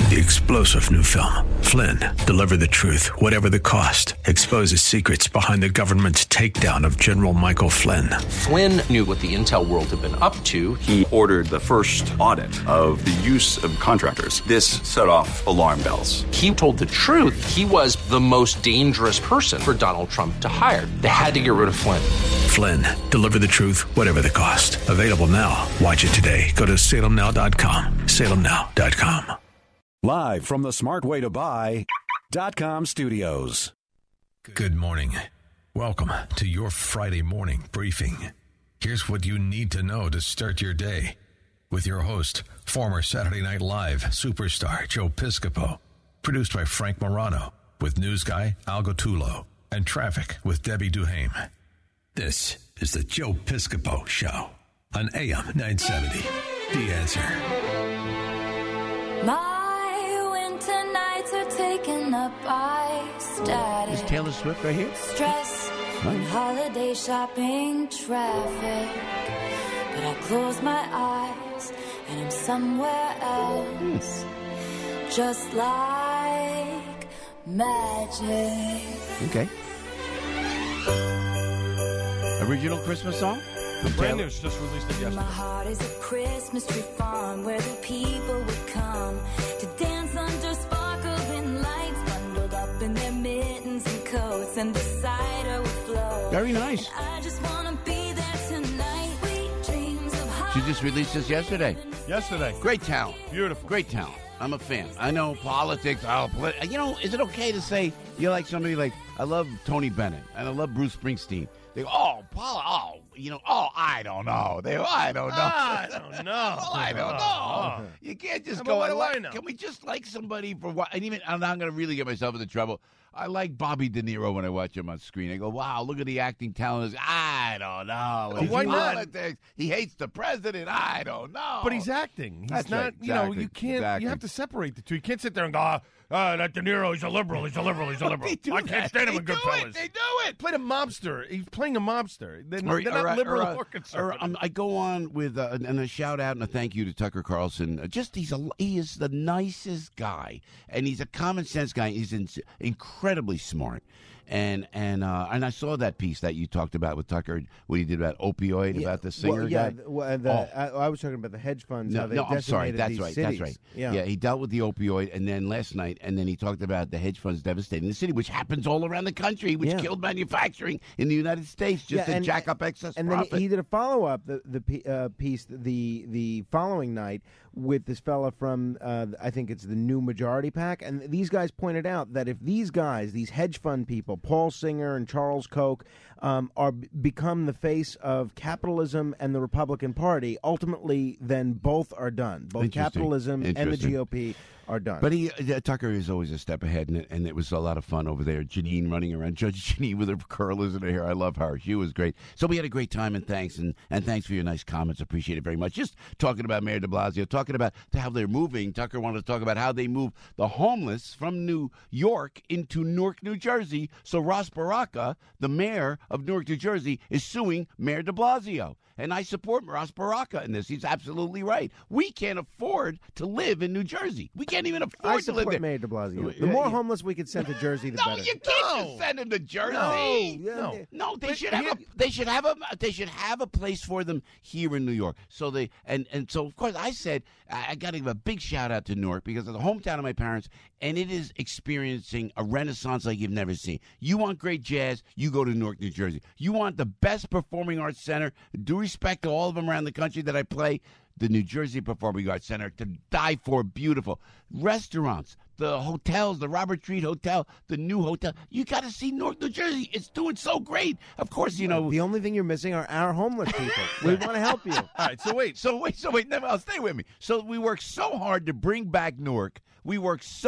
The explosive new film, Flynn, deliver the truth, whatever the cost, exposes secrets behind the government's takedown of General Michael Flynn. Flynn knew what the intel world had been up to. He ordered the first audit of the use of contractors. This set off alarm bells. He told the truth. He was the most dangerous person for Donald Trump to hire. They had to get rid of Flynn. Flynn, deliver the truth, whatever the cost. Available now. Watch it today. Go to salemnow.com. salemnow.com. Live from the smartwaytobuy.com studios. Good morning. Welcome to your Friday morning briefing. Here's what you need to know to start your day with your host, former Saturday Night Live superstar Joe Piscopo. Produced by Frank Morano with news guy Al Gottulo and traffic with Debbie Duhame. This is the Joe Piscopo Show on AM 970. The Answer. My winter nights are taken up by static. Is Taylor Swift right here? Stress and holiday shopping traffic. But I close my eyes and I'm somewhere else. Just like magic. Okay. Original Christmas song? The brand new's just released it yesterday. My heart is a Christmas tree farm where the people would come to dance under sparkling lights, bundled up in their mittens and coats, and the cider would flow. Very nice. And I just want to be there tonight. Sweet dreams of She just released this yesterday. Yesterday. Great talent. Beautiful. Great talent. I'm a fan. I know politics. Is it okay to say you're like somebody like, I love Tony Bennett and I love Bruce Springsteen. They go, I don't know. I don't know. You can't just go, what do I know? Can we just like somebody for what? And even, I'm not going to really get myself into trouble. I like Bobby De Niro when I watch him on screen. I go, wow, look at the acting talent. I don't know. Well, why not? Politics. He hates the president. I don't know. But he's acting. He's That's not, right. you know, Exactly. you can't, Exactly. you have to separate the two. You can't sit there and go, that De Niro, he's a liberal. I can't stand him in Goodfellas. They do it. Played a mobster. He's playing a mobster. They're Or- not or- liberal or, or conservative. I go on with and a shout out and a thank you to Tucker Carlson. He is the nicest guy, and he's a common sense guy. He's incredibly smart. And I saw that piece that you talked about with Tucker, what he did about opioid, about the singer guy. I was talking about the hedge funds. No, how they no, I'm sorry. decimated That's these right. cities. That's right. Yeah. He dealt with the opioid, and then last night, and then he talked about the hedge funds devastating the city, which happens all around the country, which killed manufacturing in the United States just to jack up excess and profit. then he did a follow up piece the following night with this fella from I think it's the New Majority PAC, and these guys pointed out that if these guys, these hedge fund people, Paul Singer and Charles Koch, become the face of capitalism and the Republican Party, ultimately then both are done. Both capitalism and the GOP are done. But Tucker is always a step ahead, and it was a lot of fun over there. Janine running around, Judge Janine with her curlers in her hair. I love her. She was great. So we had a great time, and thanks for your nice comments. Appreciate it very much. Just talking about Mayor de Blasio, talking about how they're moving. Tucker wanted to talk about how they move the homeless from New York into Newark, New Jersey. So Ross Baraka, the mayor of Newark, New Jersey, is suing Mayor de Blasio. And I support Ross Baraka in this. He's absolutely right. We can't afford to live in New Jersey. We can't even afford to live there. Mayor de Blasio. The more homeless we could send to Jersey, the better. No, you can't just send them to Jersey. No. They should have a place for them here in New York. So so of course I said I got to give a big shout out to Newark because it's the hometown of my parents, and it is experiencing a renaissance like you've never seen. You want great jazz, you go to Newark, New Jersey. You want the best performing arts center. Due respect to all of them around the country that I play, the New Jersey Performing Arts Center, to die for. Beautiful restaurants, the hotels, the Robert Treat Hotel, the new hotel. You got to see Newark, New Jersey. It's doing so great. Of course, the only thing you're missing are our homeless people. We want to help you. All right, so wait. Never, stay with me. So we work so hard to bring back Newark. I'm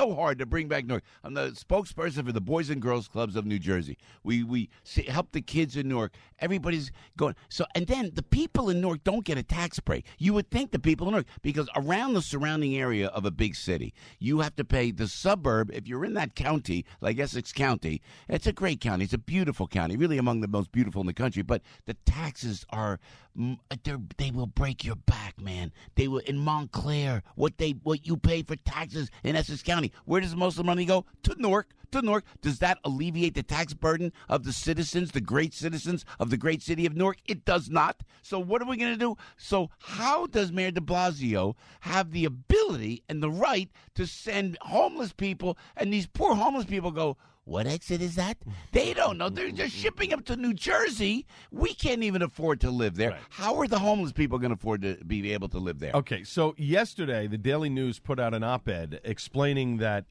the spokesperson for the Boys and Girls Clubs of New Jersey. We help the kids in Newark. Everybody's going. So, and then the people in Newark don't get a tax break. You would think the people in Newark, because around the surrounding area of a big city, you have to pay the suburb. If you're in that county, like Essex County, it's a great county. It's a beautiful county, really among the most beautiful in the country. But the taxes are they will break your back, man. They will in Montclair. What you pay for taxes in Essex County. Where does most of the money go? To Newark. To Newark. Does that alleviate the tax burden of the citizens, the great citizens of the great city of Newark? It does not. So what are we going to do? So how does Mayor de Blasio have the ability and the right to send homeless people, and these poor homeless people go, what exit is that? They don't know. They're just shipping them to New Jersey. We can't even afford to live there. Right. How are the homeless people going to afford to be able to live there? Okay, so yesterday the Daily News put out an op-ed explaining that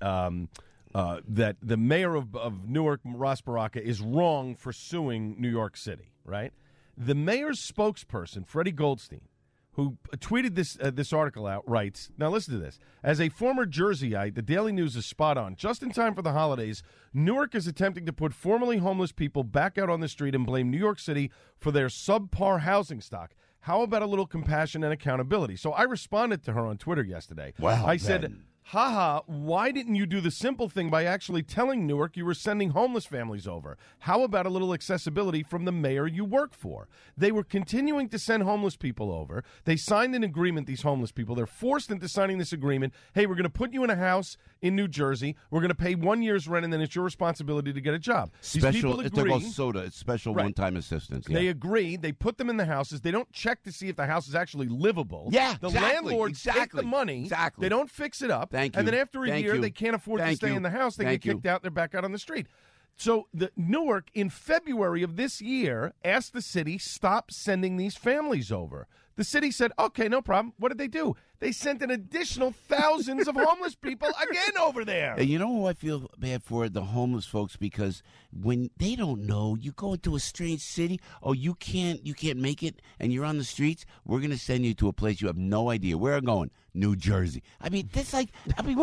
that the mayor of Newark, Ras Baraka, is wrong for suing New York City, right? The mayor's spokesperson, Freddie Goldstein, who tweeted this article out, writes, now listen to this. As a former Jerseyite, the Daily News is spot on. Just in time for the holidays, Newark is attempting to put formerly homeless people back out on the street and blame New York City for their subpar housing stock. How about a little compassion and accountability? So I responded to her on Twitter yesterday. Wow. I said, haha, why didn't you do the simple thing by actually telling Newark you were sending homeless families over? How about a little accessibility from the mayor you work for? They were continuing to send homeless people over. They signed an agreement, these homeless people. They're forced into signing this agreement. Hey, we're going to put you in a house in New Jersey. We're going to pay 1 year's rent, and then it's your responsibility to get a job. Special, it's called SOTA. It's special one-time assistance. Yeah. They agree. They put them in the houses. They don't check to see if the house is actually livable. Yeah, the landlords take the money. Exactly. They don't fix it up. Thank you. And then after a year, they can't afford to stay in the house. They get kicked out. They're back out on the street. So the Newark, in February of this year, asked the city, stop sending these families over. The city said, okay, no problem. What did they do? They sent an additional thousands of homeless people again over there. And you know who I feel bad for? The homeless folks, because when they don't know, you go into a strange city, oh, you can't make it, and you're on the streets, we're going to send you to a place you have no idea. Where are we going? New Jersey. I mean, this you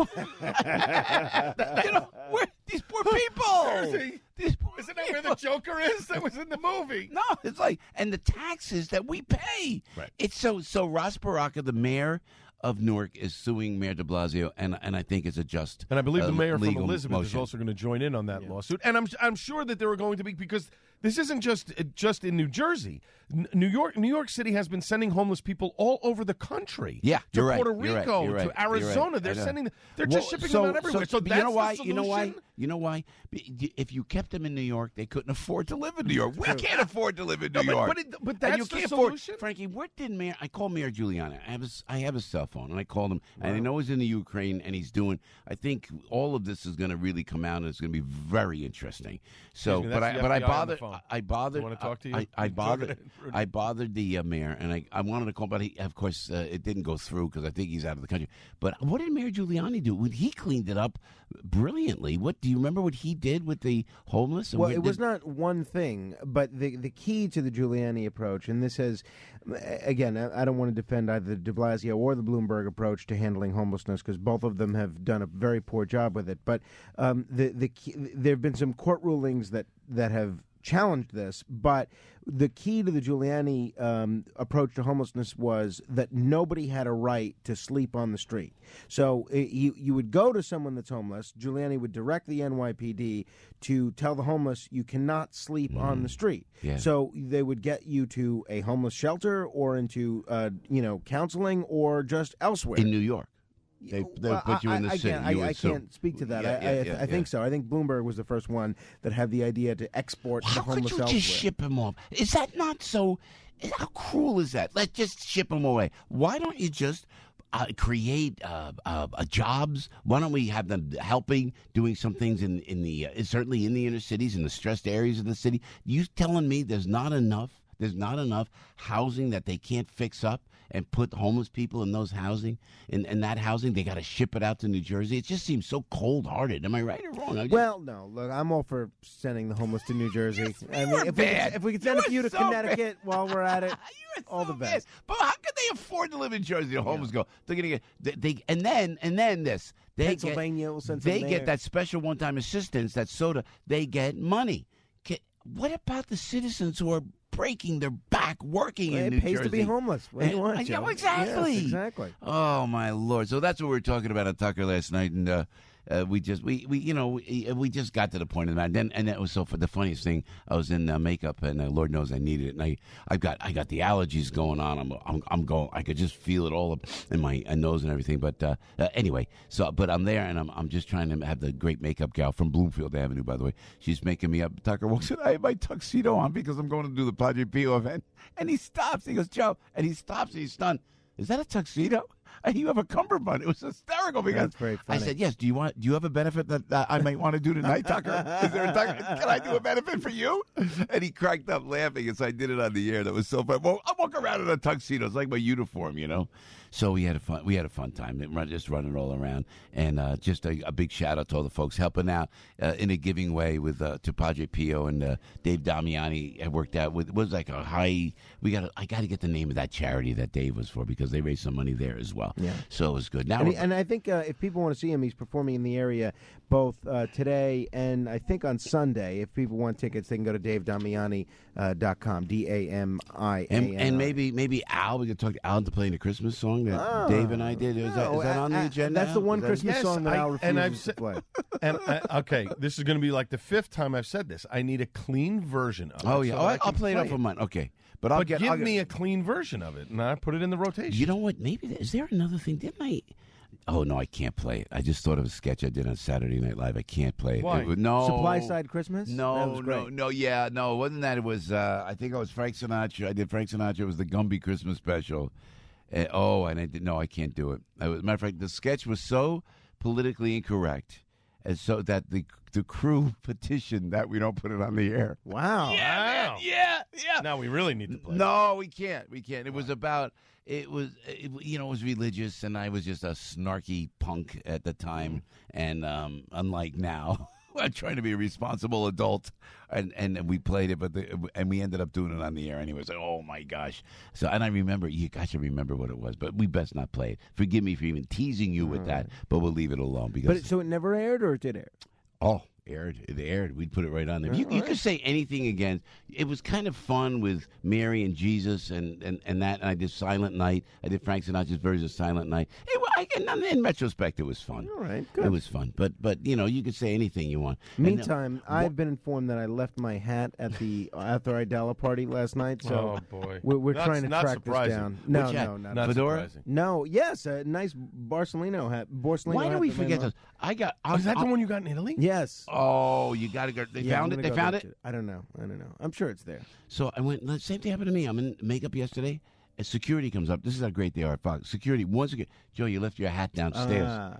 know, these poor people. Jersey. Isn't that where the Joker is? That was in the movie. No, it's like, and the taxes that we pay. Right. It's so Ras Baraka, the mayor of Newark, is suing Mayor de Blasio, and I think it's a just and I believe the mayor from Elizabeth motion. is also going to join in on that lawsuit. And I'm sure that there are going to be, because this isn't just in New Jersey. New York City has been sending homeless people all over the country. Yeah, to you're Puerto right, Rico, you're right, to Arizona. They're sending. They're just shipping them out everywhere. So that's you know why? the solution? You know why? If you kept them in New York, they couldn't afford to live in New York. We can't afford to live in New York. But that's the solution. Frankie, what did Mayor? I called Mayor Giuliani. I have his cell phone, and I called him, and I know he's in the Ukraine, and he's doing. I think all of this is going to really come out, and it's going to be very interesting. So, but I bothered. I bothered. Want to talk to you? I bothered the mayor, and I wanted to call, but of course it didn't go through because I think he's out of the country. But what did Mayor Giuliani do? He cleaned it up brilliantly. What do you remember? What he did with the homeless? Well, it was not one thing, but the key to the Giuliani approach, and this has, again, I don't want to defend either the de Blasio or the Bloomberg approach to handling homelessness because both of them have done a very poor job with it. But there have been some court rulings that have challenged this, but the key to the Giuliani approach to homelessness was that nobody had a right to sleep on the street. So you would go to someone that's homeless. Giuliani would direct the NYPD to tell the homeless you cannot sleep on the street. Yeah. So they would get you to a homeless shelter or into counseling or just elsewhere in New York. They put you in the city. I can't speak to that. I think so. I think Bloomberg was the first one that had the idea to export the homeless elsewhere. How could you just ship them off? Is that not so? How cruel is that? Let's just ship them away. Why don't you just create jobs? Why don't we have them helping, doing some things in the certainly in the inner cities, in the stressed areas of the city? You telling me there's not enough housing that they can't fix up and put homeless people in those housing, in that housing? They got to ship it out to New Jersey. It just seems so cold-hearted. Am I right or wrong? Well, no. Look, I'm all for sending the homeless to New Jersey. If we could send a few to Connecticut while we're at it, all the best. But how could they afford to live in Jersey? The homeless go. They're going to get and then this. Pennsylvania will send they get that special one-time assistance, that SOTA. They get money. What about the citizens who are breaking their back working in New Jersey? It pays to be homeless. What do you want, Joe? Exactly. Yes, exactly. Oh, my Lord. So that's what we were talking about on Tucker last night. And we just got to the point of that. And that was the funniest thing. I was in makeup, and Lord knows I needed it. And I got the allergies going on. I'm going. I could just feel it all up in my nose and everything. But anyway, but I'm there, and I'm just trying to have the great makeup gal from Bloomfield Avenue. By the way, she's making me up. Tucker walks in. I have my tuxedo on because I'm going to do the Padre Pio event. And he stops. He goes, Joe, and he stops. And he's stunned. Is that a tuxedo? And you have a cummerbund. It was hysterical because That's very funny. I said, yes. Do you have a benefit that I might want to do tonight, Tucker? Is there a Tucker? Can I do a benefit for you? And he cracked up laughing, and so I did it on the air. That was so fun. Well, I walk around in a tuxedo. It's like my uniform, you know. So we had a fun time, just running all around, and just a big shout out to all the folks helping out in a giving way with to Padre Pio and Dave Damiani. Had worked out with was like a high. I got to get the name of that charity that Dave was for because they raised some money there as well. Yeah, so it was good. Now and I think if people want to see him, he's performing in the area both today and I think on Sunday. If people want tickets, they can go to DaveDamiani.com. DAMIANI. And maybe Al. We could talk to Al to playing the Christmas song that Dave and I did. Is that on the agenda? That's the one Christmas song that Al refuses to play. And okay, this is going to be like the 5th time I've said this. I need a clean version of it. Oh yeah, I'll play it off of mine. Okay, but give me a clean version of it, and I put it in the rotation. You know what? Maybe is there another thing? Didn't I? Oh no, I can't play it. I just thought of a sketch I did on Saturday Night Live. I can't play it. Why? No. Supply Side Christmas? No, it wasn't that. It was. I think I was Frank Sinatra. I did Frank Sinatra. It was the Gumby Christmas special. And I didn't. No, I can't do it. Matter of fact, the sketch was so politically incorrect, and so that the crew petitioned that we don't put it on the air. Wow. Yeah, man. Yeah. Now we really need to play. No, we can't. It was about. It was religious, and I was just a snarky punk at the time, and unlike now. I'm trying to be a responsible adult, and we played it, and we ended up doing it on the air anyway. So, oh my gosh! So, and I remember, you guys should remember what it was, but we best not play it. Forgive me for even teasing you with that, but we'll leave it alone because. But so it never aired, or it did air? Oh, aired. It aired. We'd put it right on there. You could say anything again. It was kind of fun with Mary and Jesus and that. And I did Silent Night. I did Frank Sinatra's version of Silent Night. In retrospect, it was fun. All right, good. It was fun. But you could say anything you want. Meantime, I've been informed that I left my hat at the Arthur Idella party last night. So oh boy, we're trying to track this down. No, not surprising. No, yes, a nice Borsellino hat. Why do we forget this? Is that the one you got in Italy? Yes. Oh, you got to go. They found it. They found it. I don't know. I'm sure it's there. So I went. The same thing happened to me. I'm in makeup yesterday. And security comes up. This is how great they are at Fox. Security, once again, Joe, you left your hat downstairs. I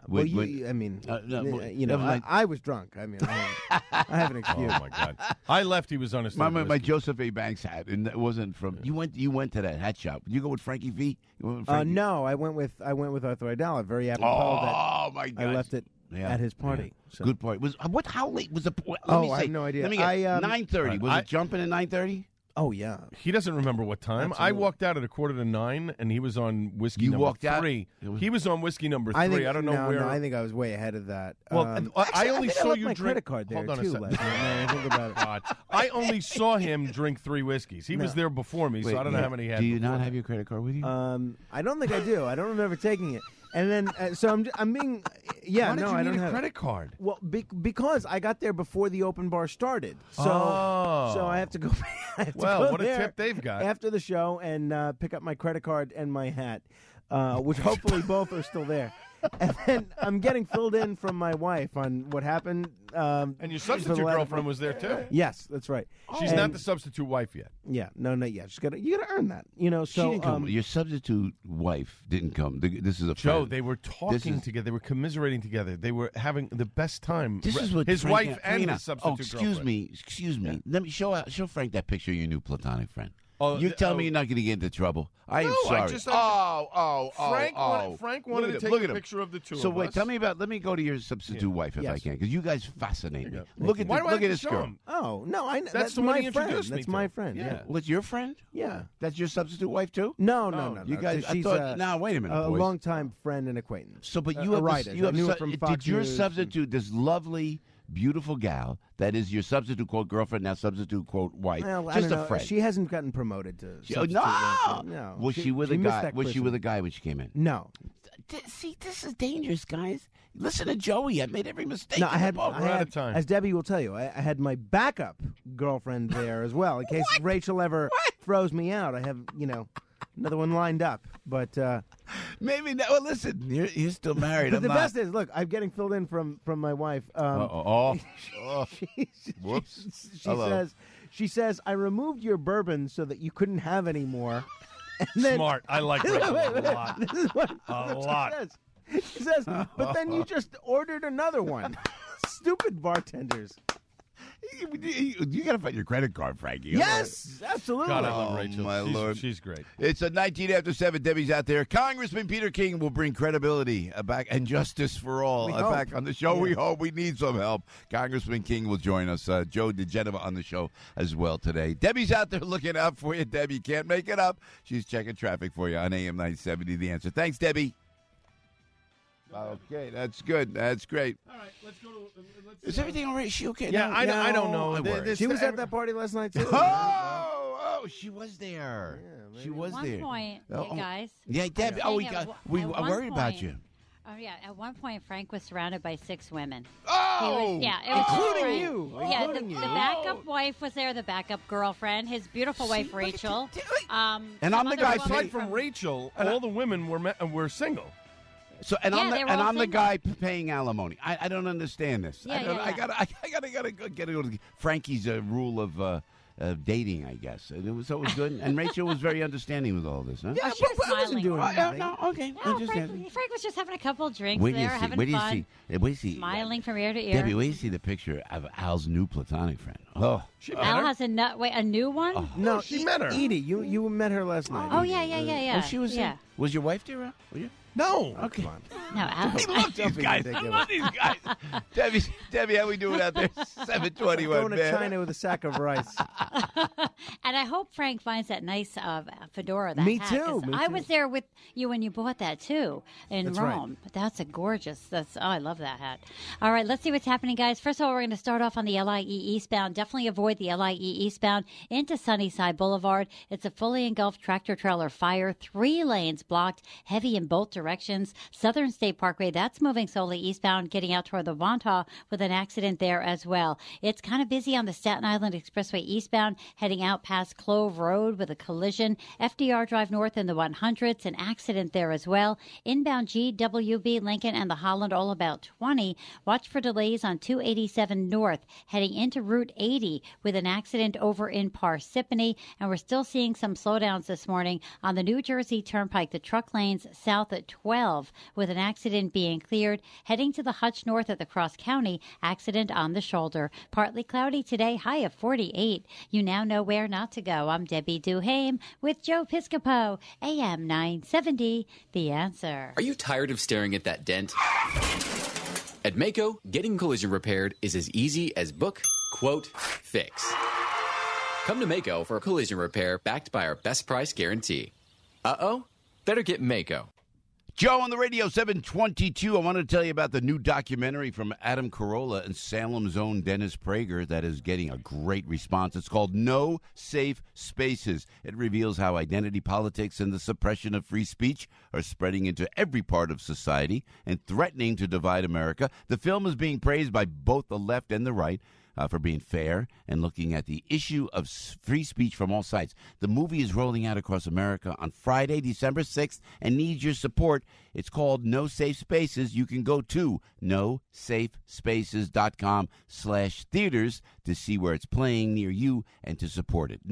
was drunk. I mean, I have an excuse. Oh my God! I left. He was on his. My Joseph A. Banks hat, and it wasn't from. You went to that hat shop. Did you go with Frankie V? No, I went with Arthur Idella. Very apropos that my God! I left it at his party. Yeah. So. Good party. How late was the? I have no idea. Let me get 9:30. Was it jumping at 9:30? Oh, yeah. He doesn't remember what time. Absolutely. I walked out at 8:45, and he was on whiskey you number walked 3. He was on whiskey number 3. I don't know where. No, I think I was way ahead of that. Well, I only saw you my drink. Credit card there, hold on too, a second. I think about it. God. I only saw him drink 3 whiskeys. He was there before me, so I don't know how many he had. Do you not have your credit card with you? I don't think I do. I don't remember taking it. And then, so I'm being, Why did you I don't need have a credit card. Well, because I got there before the open bar started, so I have to go. What a tip they've got after the show and pick up my credit card and my hat, which hopefully both are still there. And then I'm getting filled in from my wife on what happened. And your substitute girlfriend was there too. Yes, that's right. She's not the substitute wife yet. Yeah, no, not yet. You got to earn that, So she didn't come. Your substitute wife didn't come. This is a Joe. friend. They were talking together. They were commiserating together. They were having the best time. This is what his Frank, wife and his substitute girlfriend. Excuse me. Let me show Frank that picture of your new platonic friend. Oh, you tell me you're not going to get into trouble. I am sorry. Frank wanted to take a picture of the two of us. So wait, tell me about. Let me go to your substitute wife if I can, because you guys fascinate me. Look at this girl. Him? Oh no, that's the my one friend. That's that's my friend. Yeah. Well, it's your friend. Yeah. That's your substitute wife too. No. You guys. She's now wait a minute, a boys. longtime friend and acquaintance. So, but you have did your substitute this lovely, beautiful gal that is your substitute quote girlfriend, now substitute quote wife, well, just a friend. She hasn't gotten promoted to substitute. No. Was she with a guy? Was she with a guy when she came in? No. See, this is dangerous, guys. Listen to Joey. I made every mistake. No, I had, We're out of time. as Debbie will tell you, I had my backup girlfriend there as well, in case Rachel ever throws me out. I have, another one lined up. But maybe not. Well, listen, you're still married. but I'm the not. best is, look, I'm getting filled in from my wife. Whoops. She says, I removed your bourbon so that you couldn't have any more. And then, Smart. I like Rachel a lot. This is what A she lot. says. She says, but then you just ordered another one. Stupid bartenders. You got to find your credit card, Frankie. Yes, absolutely. God, I love Rachel. my Lord. She's great. It's a 19 after 7. Debbie's out there. Congressman Peter King will bring credibility back and justice for all We hope. back on the show. Yeah. We hope. We need some help. Congressman King will join us. Joe DeGenova on the show as well today. Debbie's out there looking out for you. Debbie can't make it up. She's checking traffic for you on AM 970. The Answer. Thanks, Debbie. Okay, that's good. That's great. All right, let's go to. Is everything all right? Is she okay? Yeah, I don't know. I worry. She was at that party last night, too. Oh, she was there. Yeah, she was At there. one point, Oh, hey guys. Yeah, Debbie. I was Oh, we saying got. at We one are worried about point- you. Oh yeah, at one point Frank was surrounded by 6 women. Oh, It was Including Frank. you. Yeah, Including the you. backup wife was there, the backup girlfriend, his beautiful wife Rachel. And some I'm the other guy woman Aside from Rachel, all the women were single. So and Yeah, I'm they the were all I'm the single. guy paying alimony. I don't understand this. Yeah, yeah, I yeah. gotta get to Frankie's rule of dating, I guess. And it was good. And Rachel was very understanding with all this, huh? Yeah, she was I wasn't smiling. doing anything. No, okay. No, I'm just asking. Frank was just having a couple drinks Where do you there, see? having Where do you fun, see? Where do you see? smiling from ear to ear. Debbie, where do you see the picture of Al's new platonic friend? Oh, Al has a new one. No, she met her. Edie, you met her last night. Oh yeah. oh, she was. yeah. Was your wife there? Were you? No. Okay. Come on. No, Al. I love these be guys. I ridiculous. love these guys. Debbie, how we doing out there? 721, Going to man. China with a sack of rice. And I hope Frank finds that nice fedora. That Me hat, too, 'cause me I too. was there with you when you bought that too in That's right. Rome. That's a gorgeous. I love that hat. All right, let's see what's happening, guys. First of all, we're going to start off on the LIE eastbound. Definitely avoid the LIE eastbound into Sunnyside Boulevard. It's a fully engulfed tractor trailer fire. 3 lanes blocked, heavy in both directions. Southern State Parkway, that's moving solely eastbound, getting out toward the Wantagh with an accident there as well. It's kind of busy on the Staten Island Expressway eastbound, heading out past Clove Road with a collision. FDR Drive North in the 100s, an accident there as well. Inbound GWB, Lincoln, and the Holland, all about 20. Watch for delays on 287 North, heading into Route 80 with an accident over in Parsippany. And we're still seeing some slowdowns this morning on the New Jersey Turnpike, the truck lanes south at 12, with an accident being cleared. Heading to the Hutch North at the Cross County, accident on the shoulder. Partly cloudy today, high of 48. You now know where not to go. I'm Debbie Duhame with Joe Piscopo, AM 970, The Answer. Are you tired of staring at that dent? At Mako, getting collision repaired is as easy as book, quote, fix. Come to Mako for a collision repair backed by our best price guarantee. Uh-oh? Better get Mako. Joe on the radio, 722. I want to tell you about the new documentary from Adam Carolla and Salem's own Dennis Prager that is getting a great response. It's called No Safe Spaces. It reveals how identity politics and the suppression of free speech are spreading into every part of society and threatening to divide America. The film is being praised by both the left and the right for being fair and looking at the issue of free speech from all sides. The movie is rolling out across America on Friday, December 6th, and needs your support. It's called No Safe Spaces. You can go to nosafespaces.com/theaters to see where it's playing near you and to support it.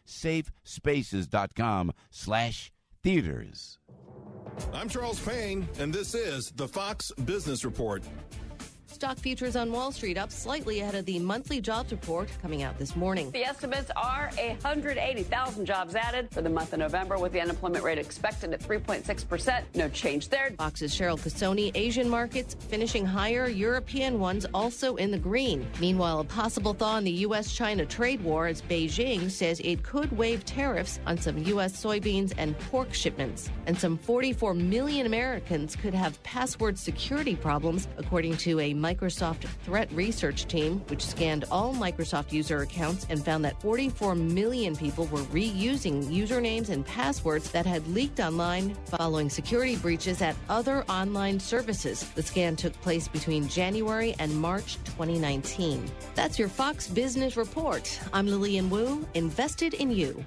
nosafespaces.com/theaters. I'm Charles Payne, and this is the Fox Business Report. Stock futures on Wall Street up slightly ahead of the monthly jobs report coming out this morning. The estimates are 180,000 jobs added for the month of November, with the unemployment rate expected at 3.6%. No change there. Fox's Cheryl Casoni, Asian markets finishing higher, European ones also in the green. Meanwhile, a possible thaw in the U.S.-China trade war as Beijing says it could waive tariffs on some U.S. soybeans and pork shipments. And some 44 million Americans could have password security problems, according to a Microsoft Threat Research Team, which scanned all Microsoft user accounts and found that 44 million people were reusing usernames and passwords that had leaked online following security breaches at other online services. The scan took place between January and March 2019. That's your Fox Business Report. I'm Lillian Wu, invested in you.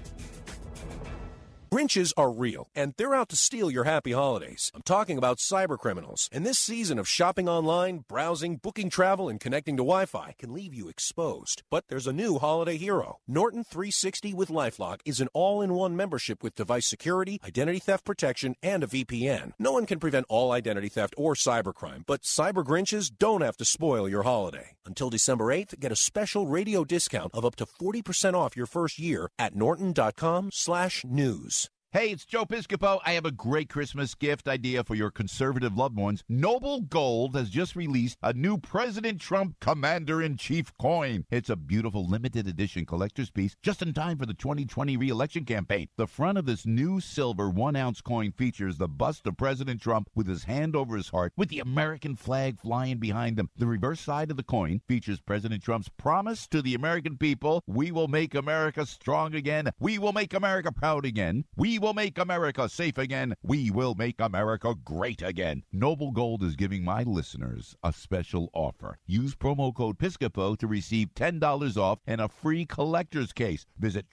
Grinches are real, and they're out to steal your happy holidays. I'm talking about cybercriminals. And this season of shopping online, browsing, booking travel, and connecting to Wi-Fi can leave you exposed. But there's a new holiday hero. Norton 360 with LifeLock is an all-in-one membership with device security, identity theft protection, and a VPN. No one can prevent all identity theft or cybercrime, but cyber Grinches don't have to spoil your holiday. Until December 8th, get a special radio discount of up to 40% off your first year at norton.com/news. Hey, it's Joe Piscopo. I have a great Christmas gift idea for your conservative loved ones. Noble Gold has just released a new President Trump Commander-in-Chief coin. It's a beautiful limited edition collector's piece just in time for the 2020 re-election campaign. The front of this new silver 1-ounce coin features the bust of President Trump with his hand over his heart with the American flag flying behind him. The reverse side of the coin features President Trump's promise to the American people, "We will make America strong again. We will make America proud again. We will make America safe again. We will make America great again." Noble Gold is giving my listeners a special offer. Use promo code Piscopo to receive $10 off and a free collector's case. Visit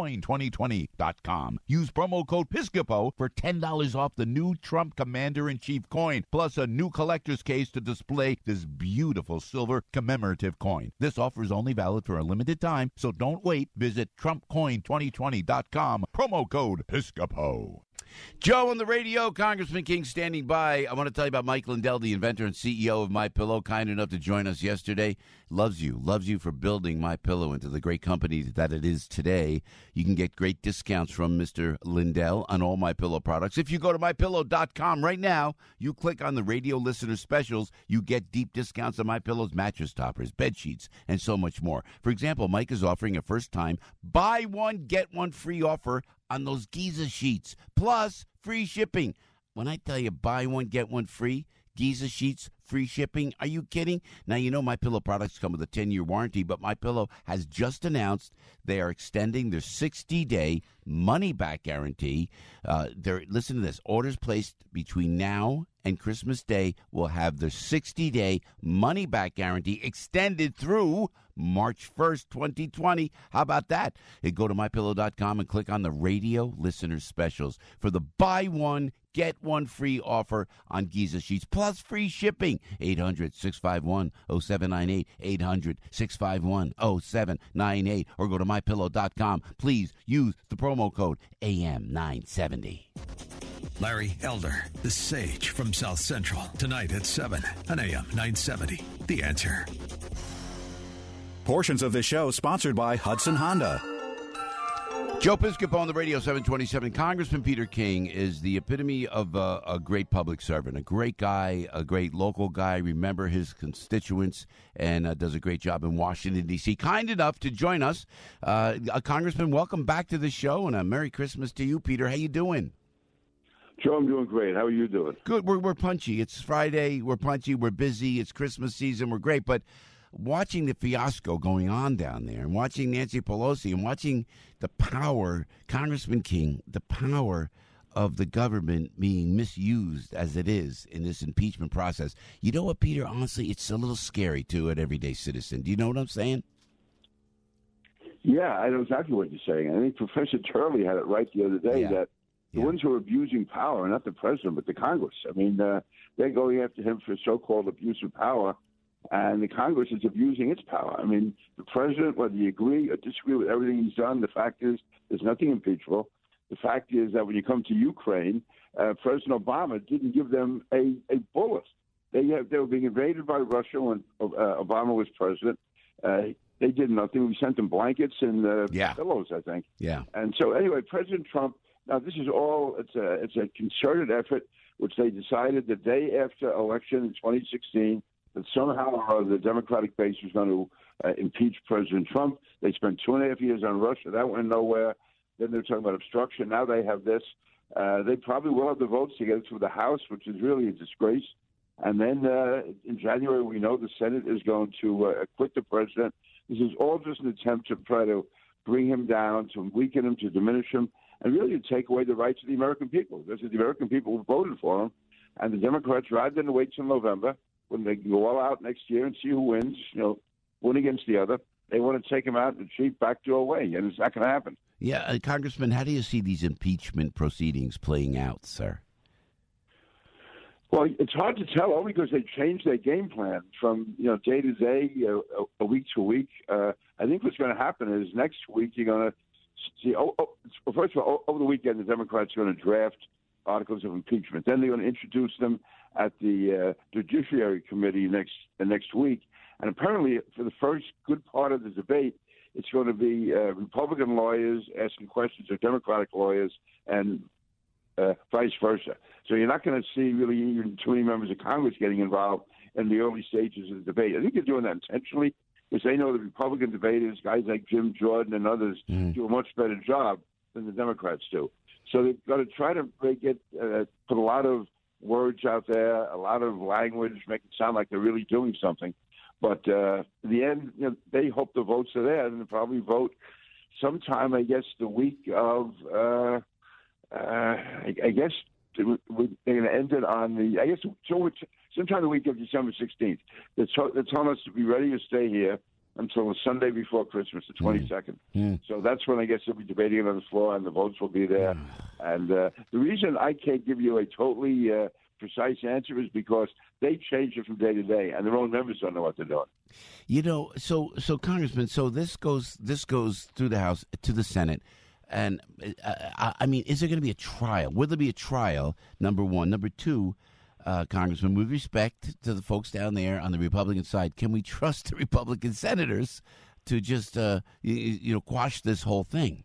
TrumpCoin2020.com. Use promo code Piscopo for $10 off the new Trump Commander-in-Chief coin, plus a new collector's case to display this beautiful silver commemorative coin. This offer is only valid for a limited time, so don't wait. Visit TrumpCoin2020.com. Promo code Piscopo. Joe on the radio, Congressman King standing by. I want to tell you about Mike Lindell, the inventor and CEO of MyPillow, kind enough to join us yesterday. Loves you for building MyPillow into the great company that it is today. You can get great discounts from Mr. Lindell on all MyPillow products. If you go to MyPillow.com right now, you click on the radio listener specials, you get deep discounts on MyPillow's mattress toppers, bed sheets, and so much more. For example, Mike is offering a first-time buy one, get one free offer on those Giza sheets, plus free shipping. When I tell you buy one, get one free, Giza sheets, free shipping, are you kidding? Now, you know MyPillow products come with a 10-year warranty, but MyPillow has just announced they are extending their 60-day money-back guarantee. Listen to this. Orders placed between now and Christmas Day will have their 60-day money-back guarantee extended through March 1st, 2020. How about that? Go to MyPillow.com and click on the radio listener specials for the buy one, get one free offer on Giza sheets, plus free shipping. 800-651-0798, 800-651-0798, or go to MyPillow.com. Please use the promo code AM970. Larry Elder, the sage from South Central, tonight at 7 on AM 970. The Answer. Portions of this show sponsored by Hudson Honda. Joe Piscopo on the radio, 727. Congressman Peter King is the epitome of a great public servant, a great guy, a great local guy. Remember his constituents and does a great job in Washington, D.C. Kind enough to join us. Congressman, welcome back to the show, and a Merry Christmas to you, Peter. How you doing? Joe, I'm doing great. How are you doing? Good. We're punchy. It's Friday. We're punchy. We're busy. It's Christmas season. We're great. But watching the fiasco going on down there and watching Nancy Pelosi and watching the power, Congressman King, the power of the government being misused as it is in this impeachment process. You know what, Peter? Honestly, it's a little scary to an everyday citizen. Do you know what I'm saying? Yeah, I know exactly what you're saying. I think Professor Turley had it right the other day that the ones who are abusing power are not the president, but the Congress. I mean, they're going after him for so-called abuse of power, and the Congress is abusing its power. I mean, the president, whether you agree or disagree with everything he's done, the fact is there's nothing impeachable. The fact is that when you come to Ukraine, President Obama didn't give them a bullet. They were being invaded by Russia when Obama was president. They did nothing. We sent them blankets and pillows, I think. Yeah. And so anyway, President Trump. Now this is all. It's a concerted effort, which they decided the day after election in 2016 that somehow the Democratic base was going to impeach President Trump. They spent 2.5 years on Russia. That went nowhere. Then they're talking about obstruction. Now they have this. They probably will have the votes to get it through the House, which is really a disgrace. And then in January, we know the Senate is going to acquit the president. This is all just an attempt to try to bring him down, to weaken him, to diminish him, and really to take away the rights of the American people. Because the American people voted for him, and the Democrats, rather than wait till November, when they can go all out next year and see who wins, one against the other, they want to take him out in a cheap backdoor way, and it's not going to happen. Yeah, Congressman, how do you see these impeachment proceedings playing out, sir? Well, it's hard to tell, only because they changed their game plan from day to day, a week to week. I think what's going to happen is next week you're going to see. First of all, over the weekend, the Democrats are going to draft articles of impeachment. Then they're going to introduce them at the Judiciary Committee next week. And apparently, for the first good part of the debate, it's going to be Republican lawyers asking questions of Democratic lawyers, and vice versa. So you're not going to see really even too many members of Congress getting involved in the early stages of the debate. I think they're doing that intentionally because they know the Republican debaters, guys like Jim Jordan and others, do a much better job than the Democrats do. So they've got to try to make it, put a lot of words out there, a lot of language, make it sound like they're really doing something. But in the end, they hope the votes are there, and they'll probably vote sometime, I guess, the week of I guess they're going to end it on sometime the week of December 16th. They're telling us to be ready to stay here until the Sunday before Christmas, the 22nd. So that's when I guess they'll be debating it on the floor, and the votes will be there. And the reason I can't give you a totally precise answer is because they change it from day to day, and their own members don't know what they're doing. So Congressman, so this goes through the House to the Senate. And, I mean, is there going to be a trial? Will there be a trial, number one? Number two, Congressman, with respect to the folks down there on the Republican side, can we trust the Republican senators to just, quash this whole thing?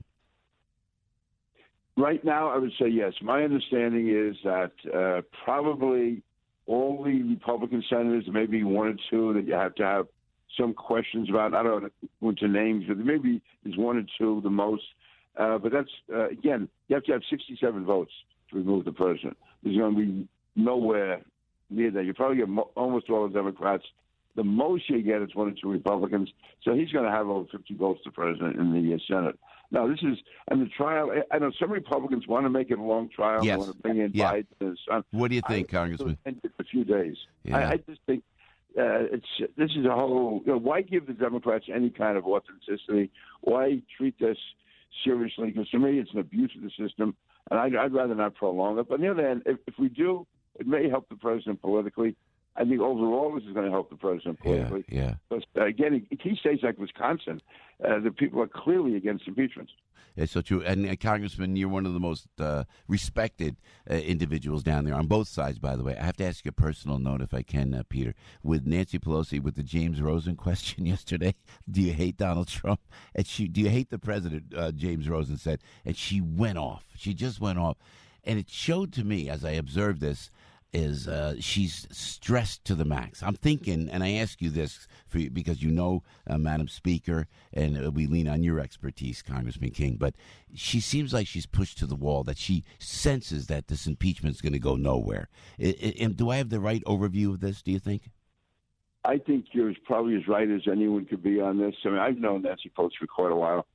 Right now, I would say yes. My understanding is that probably all the Republican senators, maybe one or two that you have to have some questions about. I don't go into names, but maybe there's one or two the most. But that's, again, you have to have 67 votes to remove the president. There's going to be nowhere near that. You probably get almost all the Democrats. The most you get is one or two Republicans. So he's going to have over 50 votes to president in the Senate. Now, and the trial, I know some Republicans want to make it a long trial. Yes. They want to bring in Biden and his son. What do you think, Congressman? A few days. Yeah. I just think this is a whole, why give the Democrats any kind of authenticity? Why treat this seriously? Because to me, it's an abuse of the system, and I'd rather not prolong it. But on the other hand, if we do, it may help the president politically. I think overall this is going to help the president politically. Yeah. But again, in key states like Wisconsin, the people are clearly against impeachment. It's so true. And Congressman, you're one of the most respected individuals down there on both sides, by the way. I have to ask you a personal note, if I can, Peter. With Nancy Pelosi, with the James Rosen question yesterday, do you hate Donald Trump? And do you hate the president, James Rosen said. And she went off. She just went off. And it showed to me, as I observed this, is she's stressed to the max. I'm thinking, and I ask you this because Madam Speaker, and we lean on your expertise, Congressman King, but she seems like she's pushed to the wall, that she senses that this impeachment is going to go nowhere. Do I have the right overview of this, do you think? I think you're probably as right as anyone could be on this. I mean, I've known Nancy Pelosi for quite a while.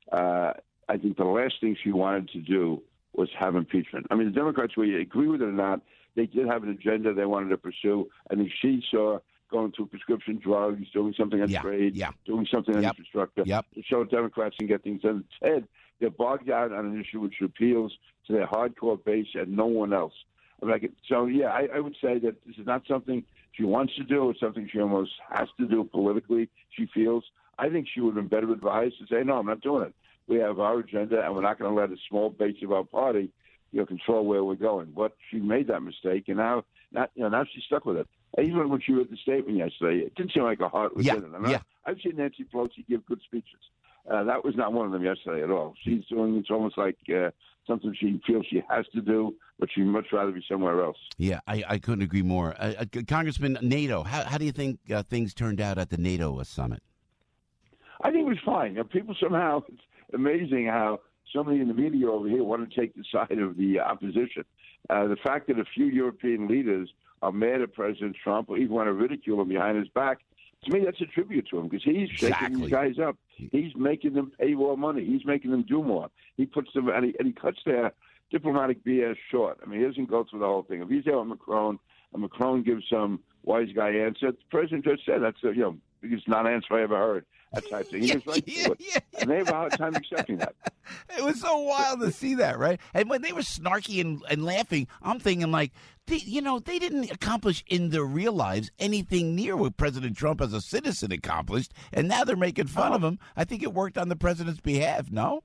I think the last thing she wanted to do was have impeachment. I mean, the Democrats, whether you agree with it or not, they did have an agenda they wanted to pursue. I think she saw going through prescription drugs, doing something on trade, doing something on infrastructure to show Democrats can get things done. Instead, they're bogged down on an issue which appeals to their hardcore base and no one else. I would say that this is not something she wants to do. It's something she almost has to do politically, she feels. I think she would have been better advised to say, no, I'm not doing it. We have our agenda, and we're not going to let a small base of our party control where we're going. But she made that mistake, and now she's stuck with it. Even when she read the statement yesterday, it didn't seem like her heart was in it. I've seen Nancy Pelosi give good speeches. That was not one of them yesterday at all. She's doing it's almost like something she feels she has to do, but she'd much rather be somewhere else. Yeah, I couldn't agree more. Congressman, NATO, how do you think things turned out at the NATO summit? I think it was fine. People somehow, it's amazing how somebody in the media over here want to take the side of the opposition. The fact that a few European leaders are mad at President Trump or even want to ridicule him behind his back, to me, that's a tribute to him because he's shaking these guys up. He's making them pay more money. He's making them do more. He puts them and he cuts their diplomatic BS short. I mean, he doesn't go through the whole thing. If he's there with Macron and Macron gives some wise guy answer, the president just said that's the biggest non-answer I ever heard. That type of thing. He was right to it. And they have a hard time accepting that. It was so wild to see that, right? And when they were snarky and laughing, I'm thinking like, they didn't accomplish in their real lives anything near what President Trump as a citizen accomplished, and now they're making fun of him. I think it worked on the president's behalf, no?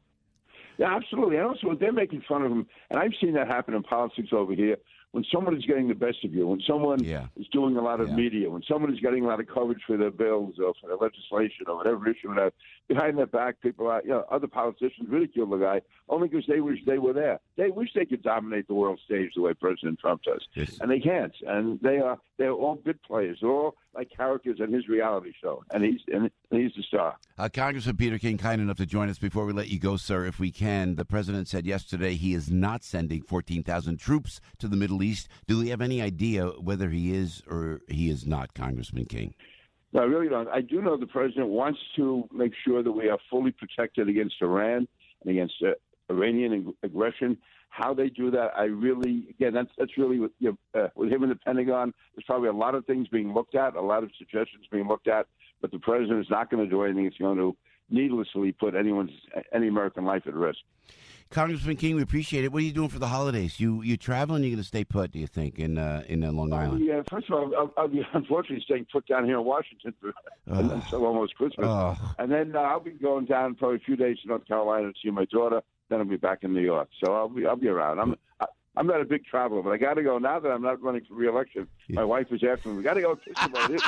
Yeah, absolutely. And also, they're making fun of him, and I've seen that happen in politics over here. When someone is getting the best of you, when someone is doing a lot of media, when someone is getting a lot of coverage for their bills or for their legislation or whatever issue, behind their back, people other politicians ridicule the guy only because they wish they were there. They wish they could dominate the world stage the way President Trump does, and they can't. And they're all bit players. They're all like characters in his reality show, and he's the star. Congressman Peter King, kind enough to join us. Before we let you go, sir, if we can, the president said yesterday he is not sending 14,000 troops to the Middle East. Do we have any idea whether he is or he is not, Congressman King? No, I really don't. I do know the president wants to make sure that we are fully protected against Iran and against Iranian aggression. How they do that, that's really with him in the Pentagon. There's probably a lot of things being looked at, a lot of suggestions being looked at, but the president is not going to do anything that's going to needlessly put any American life at risk. Congressman King, we appreciate it. What are you doing for the holidays? You traveling? You're going to stay put? Do you think in Long Island? Yeah. First of all, I'll be unfortunately staying put down here in Washington until almost Christmas, and then I'll be going down probably a few days to North Carolina to see my daughter. Then I'll be back in New York. So I'll be around. I'm not a big traveler, but I got to go now that I'm not running for re-election. My wife is after me. We got to go kiss him on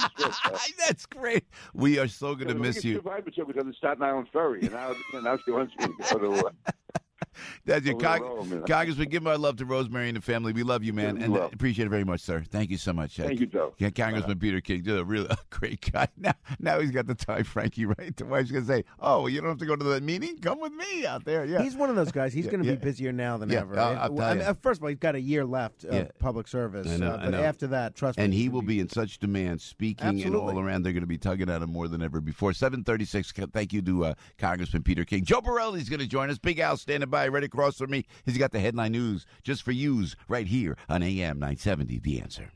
That's great. We are so going to miss you. We was on the Staten Island ferry, and now she wants me to go to. That's your Congressman. Give my love to Rosemary and the family. We love you, man, and appreciate it very much, sir. Thank you so much. Thank you, Joe. Yeah, Congressman Peter King, a really great guy. Now he's got the tie, Frankie. Right? The wife's gonna say, "Oh, you don't have to go to the meeting. Come with me out there." Yeah, he's one of those guys. He's going to be busier now than ever. First of all, he's got a year left of public service. I know. After that, trust me. And he will be in such demand, speaking and all around. They're going to be tugging at him more than ever before. 7:36. Thank you to Congressman Peter King. Joe Borelli's going to join us. Big Al standing by, right across from me. He's got the headline news just for yous right here on AM 970. The Answer.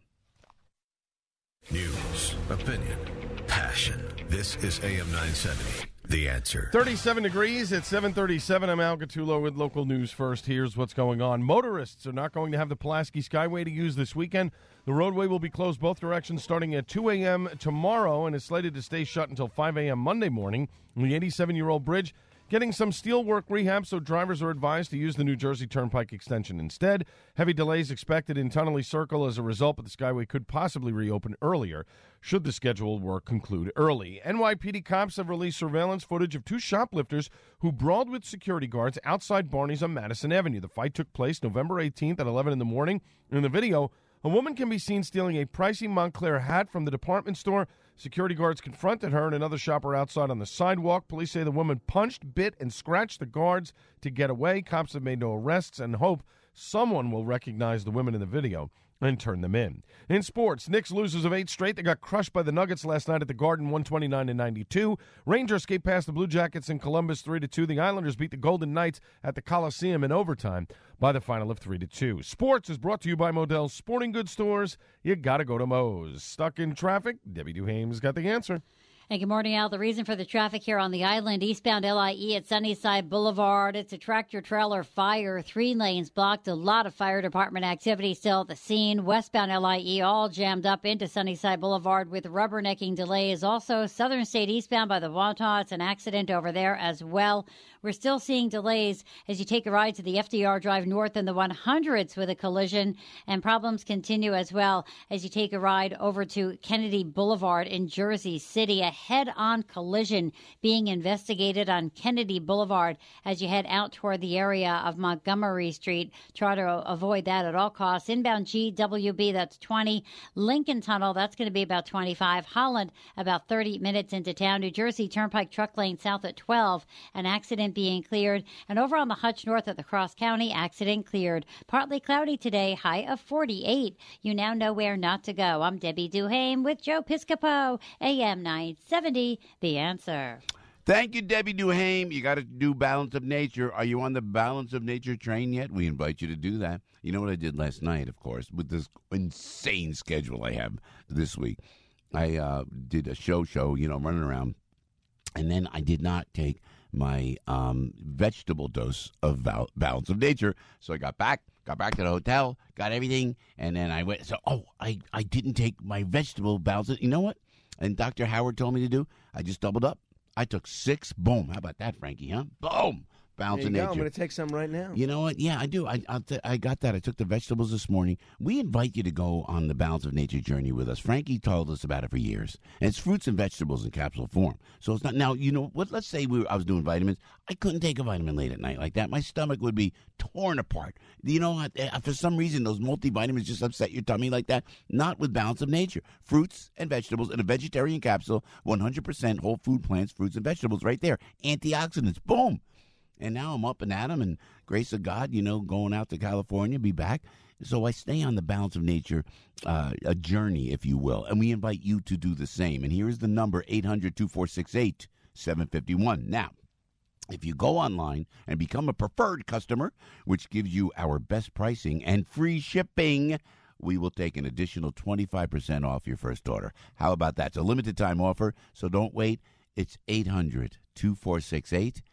News, opinion, passion. This is AM 970. The Answer. 37 degrees at 7:37. I'm Al Gattulo with local news first. Here's what's going on. Motorists are not going to have the Pulaski Skyway to use this weekend. The roadway will be closed both directions starting at 2 a.m. tomorrow and is slated to stay shut until 5 a.m. Monday morning. The 87-year-old bridge getting some steel work rehab, so drivers are advised to use the New Jersey Turnpike extension instead. Heavy delays expected in Tunnelly Circle as a result, but the Skyway could possibly reopen earlier should the scheduled work conclude early. NYPD cops have released surveillance footage of two shoplifters who brawled with security guards outside Barney's on Madison Avenue. The fight took place November 18th at 11 in the morning. In the video, a woman can be seen stealing a pricey Montclair hat from the department store. Security guards confronted her and another shopper outside on the sidewalk. Police say the woman punched, bit, and scratched the guards to get away. Cops have made no arrests and hope someone will recognize the women in the video and turn them in. In sports, Knicks losers of 8 straight. They got crushed by the Nuggets last night at the Garden, 129-92. Rangers skate past the Blue Jackets in Columbus, 3-2. The Islanders beat the Golden Knights at the Coliseum in overtime by the final of 3-2. Sports is brought to you by Modell's Sporting Goods Stores. You got to go to Moe's. Stuck in traffic? Debbie Duhame's got the answer. And good morning, Al. The reason for the traffic here on the island, eastbound LIE at Sunnyside Boulevard, it's a tractor-trailer fire, 3 lanes blocked, a lot of fire department activity still at the scene. Westbound LIE all jammed up into Sunnyside Boulevard with rubbernecking delays. Also, Southern State eastbound by the Wantagh, it's an accident over there as well. We're still seeing delays as you take a ride to the FDR Drive North in the 100s with a collision, and problems continue as well as you take a ride over to Kennedy Boulevard in Jersey City. A head-on collision being investigated on Kennedy Boulevard as you head out toward the area of Montgomery Street. Try to avoid that at all costs. Inbound GWB, that's 20. Lincoln Tunnel, that's going to be about 25. Holland, about 30 minutes into town. New Jersey Turnpike truck lane south at 12. An accident being cleared. And over on the Hutch north at the Cross County, accident cleared. Partly cloudy today, high of 48. You now know where not to go. I'm Debbie Duhame with Joe Piscopo, AM 970, The Answer. Thank you, Debbie Duhame. You got to do Balance of Nature. Are you on the Balance of Nature train yet? We invite you to do that. You know what I did last night, of course, with this insane schedule I have this week. I did a show, running around, and then I did not take my vegetable dose of Balance of Nature. So I got back to the hotel, got everything, and then I went. So, I didn't take my vegetable balance. You know what? And Dr. Howard told me to do? I just doubled up. I took 6. Boom. How about that, Frankie, huh? Boom. Balance of Nature. I'm going to take some right now. You know what? Yeah, I do. I got that. I took the vegetables this morning. We invite you to go on the Balance of Nature journey with us. Frankie told us about it for years. And it's fruits and vegetables in capsule form. So it's not, now, you know what? Let's say I was doing vitamins. I couldn't take a vitamin late at night like that. My stomach would be torn apart. You know, for some reason, those multivitamins just upset your tummy like that. Not with Balance of Nature. Fruits and vegetables in a vegetarian capsule, 100% whole food plants, fruits and vegetables right there. Antioxidants. Boom. And now I'm up and at 'em, and grace of God, going out to California, be back. So I stay on the Balance of Nature, a journey, if you will. And we invite you to do the same. And here is the number, 800-2468-751. Now, if you go online and become a preferred customer, which gives you our best pricing and free shipping, we will take an additional 25% off your first order. How about that? It's a limited time offer, so don't wait. It's 800-2468-751.